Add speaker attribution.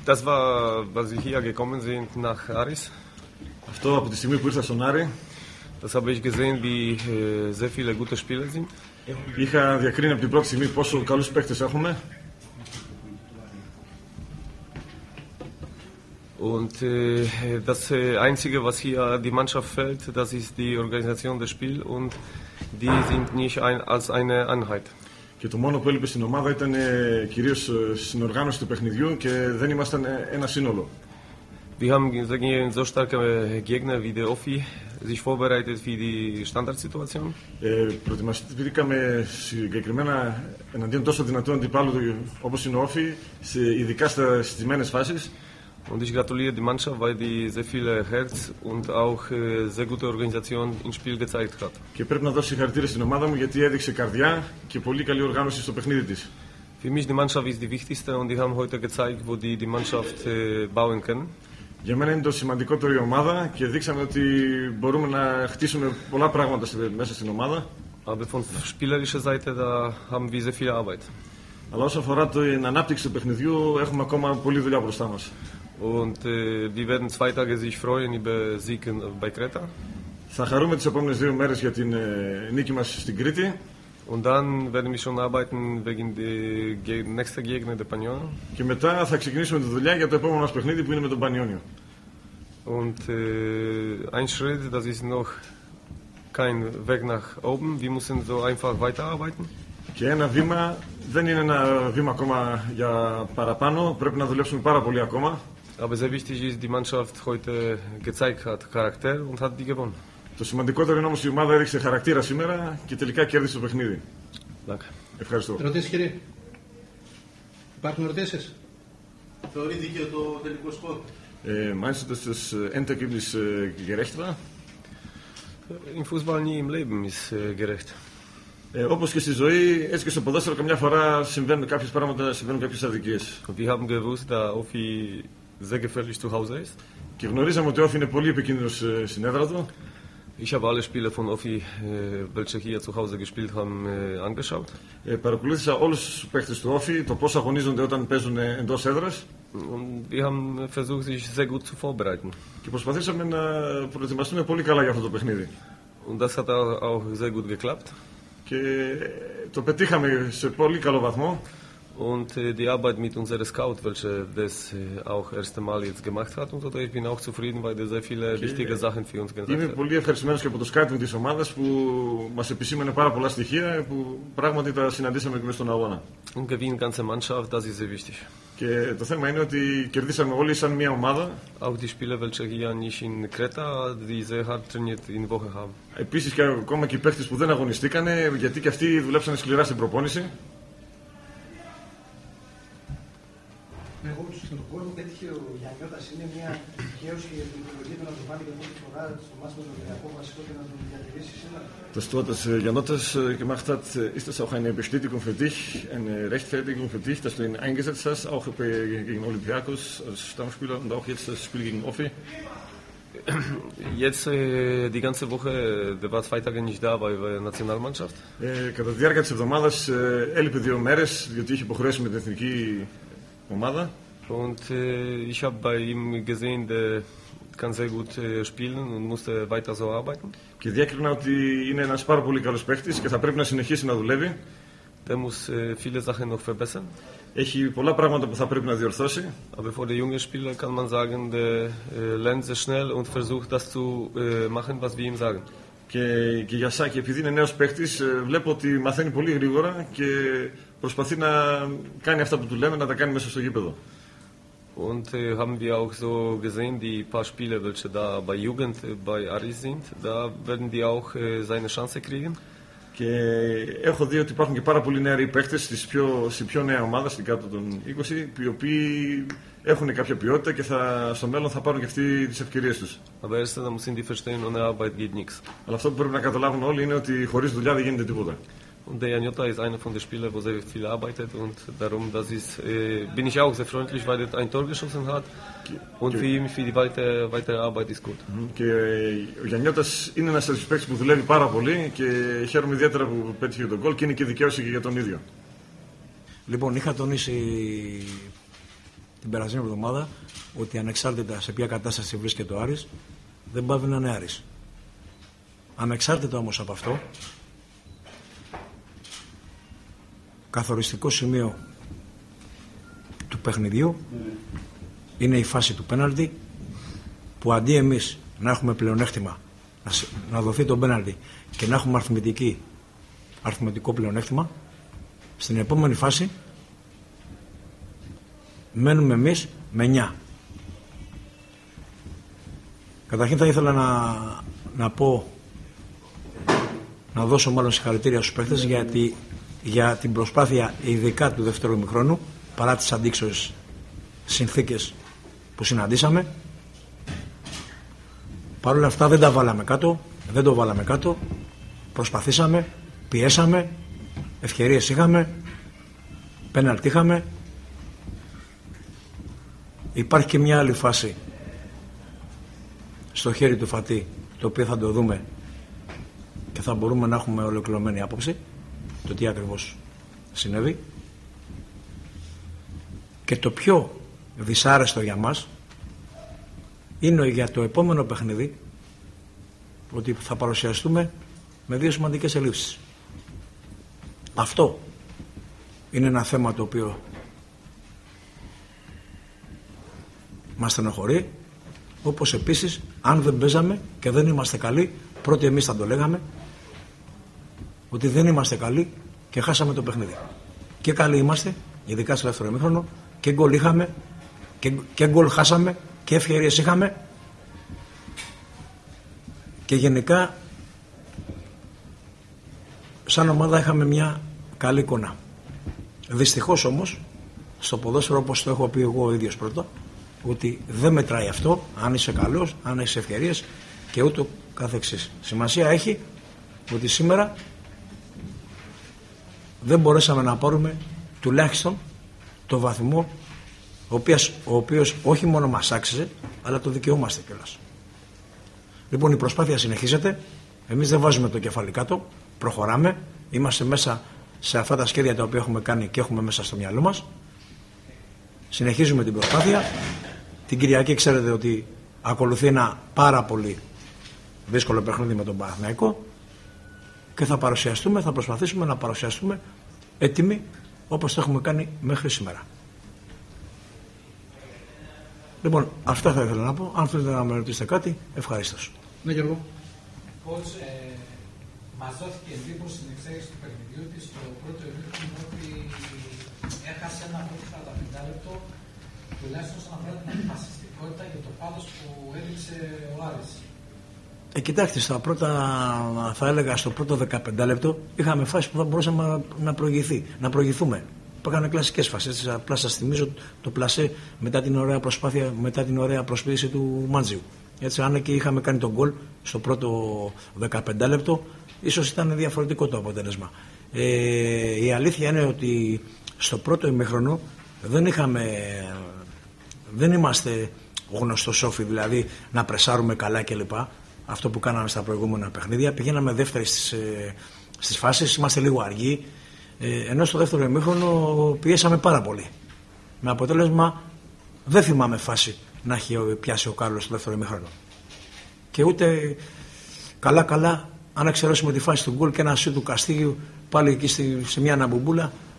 Speaker 1: Das war, was Sie hier gekommen sind nach Aris.
Speaker 2: Αυτό από τη στιγμή που ήρθα στον Άρη.
Speaker 1: Das habe ich gesehen, wie sehr viele gute Spieler sind.
Speaker 2: Είχα διακρίνει από την πρώτη στιγμή πόσο καλούς παίκτες έχουμε.
Speaker 1: Und das Einzige, was hier die Mannschaft fehlt, das ist die Organisation des Spiels und die sind nicht als eine Einheit.
Speaker 2: Και το μόνο που έλειπε στην ομάδα ήταν κυρίως συνοργάνωση του παιχνιδιού και δεν ήμασταν ένα σύνολο.
Speaker 1: Wir haben gegen so starke Gegner wie der Offi sich vorbereitet für die Standardsituation.
Speaker 2: Προετοιμαστήκαμε συγκεκριμένα εναντίον τόσο δυνατών αντιπάλου όπως είναι ο Όφη, ειδικά στις στιμένες φάσεις.
Speaker 1: Und ich gratuliere die Mannschaft, weil die sehr viel Herz und auch sehr gute Organisation ins Spiel gezeigt hat.
Speaker 2: Και πρέπει να δώσω συγχαρητήρια στην ομάδα μου γιατί έδειξε καρδιά και πολύ καλή οργάνωση στο παιχνίδι της.
Speaker 1: Für mich die Mannschaft ist die wichtigste und die haben heute gezeigt, wo die Mannschaft bauen können.
Speaker 2: Για μένα είναι το σημαντικότερο η ομάδα και δείξαμε ότι μπορούμε να χτίσουμε πολλά πράγματα μέσα στην ομάδα.
Speaker 1: Aber von spielerischer Seite da haben wir sehr viel Arbeit.
Speaker 2: Αλλά όσον αφορά την ανάπτυξη του παιχνιδιού έχουμε ακόμα πολλή δουλειά μπροστά μας.
Speaker 1: Und wir werden 2 Tage sich freuen über Sieg bei Kreta.
Speaker 2: Θα χαρούμε τις επόμενες 2 μέρες για την νίκη μας στην Κρήτη.
Speaker 1: Und dann werden wir schon arbeiten wegen der nächsten Gegner der Panion.
Speaker 2: Και μετά θα ξεκινήσουμε τη δουλειά για το επόμενο μας παιχνίδι που είναι με τον Πανιόνιο.
Speaker 1: Und ein Schritt, das ist noch kein Weg nach oben. Wir müssen so einfach weiterarbeiten.
Speaker 2: Και ένα βήμα δεν είναι ένα βήμα ακόμα για παραπάνω. Πρέπει να δουλέψουμε πάρα πολύ ακόμα.
Speaker 1: Aber sehr wichtig ist, die Mannschaft heute gezeigt hat Charakter und hat die gewonnen.
Speaker 2: Το σημαντικότερο είναι όμως η ομάδα έδειξε χαρακτήρα σήμερα και τελικά κέρδισε το παιχνίδι. Ευχαριστώ.
Speaker 3: Ερωτήσεις, κύριε. Υπάρχουν ερωτήσεις?
Speaker 4: Θεωρεί δίκαιο το τελικό σκορ?
Speaker 2: Meinst du, dass das Endergebnis gerecht war?
Speaker 1: Im Fußball nie im Leben ist gerecht.
Speaker 2: Όπως και στη ζωή, έτσι και στο ποδόσφαιρο, καμιά φορά συμβαίνουν κάποιες πράγματα, συμβαίνουν κάποιες αδικίες.
Speaker 1: Wir haben gewusst, dass Offi sehr gefährlich zu Hause ist.
Speaker 2: Και γνωρίζαμε ότι ο Όφη είναι πολύ επικίνδυνος στην έδρα του.
Speaker 1: Ich habe alle Spiele von Offi, welche hier zu Hause gespielt haben, angeschaut.
Speaker 2: Παρακολούθησα όλους τους παίκτες του Όφη, το πώς αγωνίζονται όταν παίζουν εντός έδρας.
Speaker 1: Und wir haben versucht, sich sehr gut zu vorbereiten.
Speaker 2: Και προσπαθήσαμε να προετοιμαστούμε πολύ καλά για αυτό το παιχνίδι.
Speaker 1: Und das hat auch sehr gut geklappt.
Speaker 2: Και το πετύχαμε σε πολύ καλό βαθμό.
Speaker 1: Und die Arbeit mit unserem Scout, welche das auch erste Mal jetzt gemacht hat und so, ich bin auch zufrieden, weil er sehr viele wichtige Sachen für uns gesagt hat.
Speaker 2: Είμαι πολύ ευχαριστημένος και από το scouting της ομάδας που μας επισήμανε πάρα πολλά στοιχεία που πράγματι τα συναντήσαμε και μες στον αγώνα.
Speaker 1: Und gewinnen ganze Mannschaft, das ist sehr wichtig.
Speaker 2: Και το θέμα είναι ότι κερδίσαμε όλοι σαν μια ομάδα.
Speaker 1: Auch die Spieler, welche hier nicht in Kreta, die sehr hart trainiert in Woche haben.
Speaker 2: Επίσης και ακόμα και οι παίκτες που δεν αγωνιστήκανε, γιατί και αυτοί δουλέψανε σκληρά στην προπόνηση.
Speaker 5: Εγώ στον κόσμο πέτυχε ο Γιαννιώτας, είναι μια δικαίωση για την επιλογή του να το βάλει για πρώτη φορά στο μάτς με τον Ολυμπιακό βασικό και να τον διατηρήσει σήμερα.
Speaker 2: Das Tor, das Janotas gemacht hat, ist das auch eine Bestätigung für dich, eine Rechtfertigung für dich, dass du ihn eingesetzt hast, auch gegen Olympiakos als Stammspieler und auch jetzt das Spiel gegen Offi?
Speaker 1: Jetzt die ganze Woche, der war 2 Tage nicht da bei der Nationalmannschaft.
Speaker 2: Κατά τη διάρκεια της εβδομάδας έλειπε 2 μέρες, διότι είχε υποχρέωση με την εθνική ομάδα.
Speaker 1: Und ich habe bei ihm gesehen, der kann sehr gut spielen und musste weiter so arbeiten.
Speaker 2: Και διέκρινα ότι είναι ένας πάρα πολύ καλός παίκτης και θα πρέπει να συνεχίσει να δουλεύει.
Speaker 1: Der muss viele Sachen noch verbessern.
Speaker 2: Έχει πολλά πράγματα που θα πρέπει να διορθώσει.
Speaker 1: Aber für den jungen Spieler kann man sagen, der lernt sehr schnell und versucht das zu machen, was wir ihm sagen.
Speaker 2: Και για Σάκη, επειδή είναι νέος παίκτης, βλέπω ότι μαθαίνει πολύ γρήγορα και προσπαθεί να κάνει αυτά που του λέμε, να τα κάνει μέσα στο γήπεδο.
Speaker 1: Und haben wir auch so gesehen, die paar Spiele, welche da bei Jugend bei Aris sind, da werden die auch seine Chance kriegen.
Speaker 2: Και έχω δει ότι υπάρχουν και πάρα πολλοί νεαροί παίκτες στην πιο νέα ομάδα, στην κάτω των 20, οι οποίοι έχουν κάποια ποιότητα και στο μέλλον θα πάρουν και αυτοί τις ευκαιρίες τους.
Speaker 1: Aber erst dann müssen die verstehen, ohne Arbeit geht nichts.
Speaker 2: Αλλά αυτό που πρέπει να καταλάβουν όλοι είναι ότι χωρίς δουλειά δεν γίνεται τίποτα.
Speaker 1: Und der Janjota ist einer von den Spielern, wo sehr viel arbeitet und darum bin ich auch sehr freundlich, weil er ein Tor geschossen hat und für ihn, für die weitere Arbeit ist gut.
Speaker 2: Και ο Γιαννιώτας είναι ένας παίκτης που δουλεύει πάρα πολύ και χαίρομαι ιδιαίτερα που πέτυχε τον γκολ και είναι και δικαίωση και για τον ίδιο.
Speaker 5: Λοιπόν, είχα τονίσει
Speaker 6: την περασμένη εβδομάδα ότι ανεξάρτητα σε ποια κατάσταση βρίσκεται ο Άρης, δεν πάβει να είναι Άρης. Ανεξάρτητα όμως από αυτό, καθοριστικό σημείο του παιχνιδιού είναι η φάση του πέναλτι, που αντί εμείς να έχουμε πλεονέκτημα, να δοθεί το πέναλτι και να έχουμε αριθμητικό πλεονέκτημα, στην επόμενη φάση μένουμε εμείς με 9. Καταρχήν θα ήθελα να δώσω μάλλον συγχαρητήρια στους παίκτες για την προσπάθεια ειδικά του δεύτερου ημιχρόνου, παρά τις αντίξωες συνθήκες που συναντήσαμε. Παρ' όλα αυτά δεν το βάλαμε κάτω, προσπαθήσαμε, πιέσαμε, ευκαιρίες είχαμε, πέναλτι είχαμε. Υπάρχει και μια άλλη φάση στο χέρι του Φατί, το οποίο θα το δούμε και θα μπορούμε να έχουμε ολοκληρωμένη άποψη το τι ακριβώς συνέβη. Και το πιο δυσάρεστο για μας είναι για το επόμενο παιχνίδι ότι θα παρουσιαστούμε με 2 σημαντικές ελλείψεις. Αυτό είναι ένα θέμα το οποίο μας στενοχωρεί, όπως επίσης αν δεν παίζαμε και δεν είμαστε καλοί, πρώτοι εμείς θα το λέγαμε ότι δεν είμαστε καλοί και χάσαμε το παιχνίδι. Και καλοί είμαστε, ειδικά στο δεύτερο ημίχρονο, και γκολ είχαμε και γκολ χάσαμε και ευκαιρίες είχαμε και γενικά σαν ομάδα είχαμε μια καλή εικόνα. Δυστυχώς όμως στο ποδόσφαιρο, όπως το έχω πει εγώ ο ίδιος πρώτα, ότι δεν μετράει αυτό αν είσαι καλός, αν έχεις ευκαιρίες και ούτω καθεξής. Σημασία έχει ότι σήμερα δεν μπορέσαμε να πάρουμε τουλάχιστον το βαθμό ο οποίος όχι μόνο μας άξιζε, αλλά το δικαιούμαστε κιόλας. Λοιπόν, η προσπάθεια συνεχίζεται, εμείς δεν βάζουμε το κεφάλι κάτω, προχωράμε, είμαστε μέσα σε αυτά τα σχέδια τα οποία έχουμε κάνει και έχουμε μέσα στο μυαλό μας, συνεχίζουμε την προσπάθεια. Την Κυριακή ξέρετε ότι ακολουθεί ένα πάρα πολύ δύσκολο παιχνίδι με τον Παναθηναϊκό και θα προσπαθήσουμε να παρουσιαστούμε έτοιμοι όπως το έχουμε κάνει μέχρι σήμερα. Λοιπόν, αυτά θα ήθελα να πω. Αν θέλετε να με ρωτήσετε κάτι, ευχαρίστως.
Speaker 3: Ναι, Γιώργο.
Speaker 7: Πώς μας δόθηκε εντύπωση στην εξέλιξη του παιχνιδιού της στο πρώτο ημίχρονο ότι έχασε ένα πρώτο 45 λεπτό, τουλάχιστον όσον αφορά την αποφασιστικότητα και το πάθος που έδειξε ο Άρης.
Speaker 6: Κοιτάξτε, θα έλεγα στο πρώτο 15 λεπτό είχαμε φάση που θα μπορούσαμε να προηγηθούμε. Υπήρχαν κλασικές φάσεις. Απλά σας θυμίζω το πλασέ μετά την ωραία προσπάθεια, μετά την ωραία προσποίηση του Μάντζιου. Έτσι, αν και είχαμε κάνει τον γκολ στο πρώτο 15 λεπτό, ίσως ήταν διαφορετικό το αποτέλεσμα. Η αλήθεια είναι ότι στο πρώτο ημίχρονο δεν είμαστε γνωστοσόφοι, δηλαδή να πρεσάρουμε καλά κλπ. Αυτό που κάναμε στα προηγούμενα παιχνίδια. Πηγαίναμε δεύτεροι στις φάσεις, είμαστε λίγο αργοί. Ενώ στο δεύτερο ημίχρονο πιέσαμε πάρα πολύ. Με αποτέλεσμα δεν θυμάμαι φάση να έχει πιάσει ο Κάρλος στο δεύτερο ημίχρονο. Και ούτε καλά, αν εξαιρέσουμε τη φάση του γκολ και ένα σούτ του Καστίγιου πάλι εκεί σε μια αναμπουμπούλα,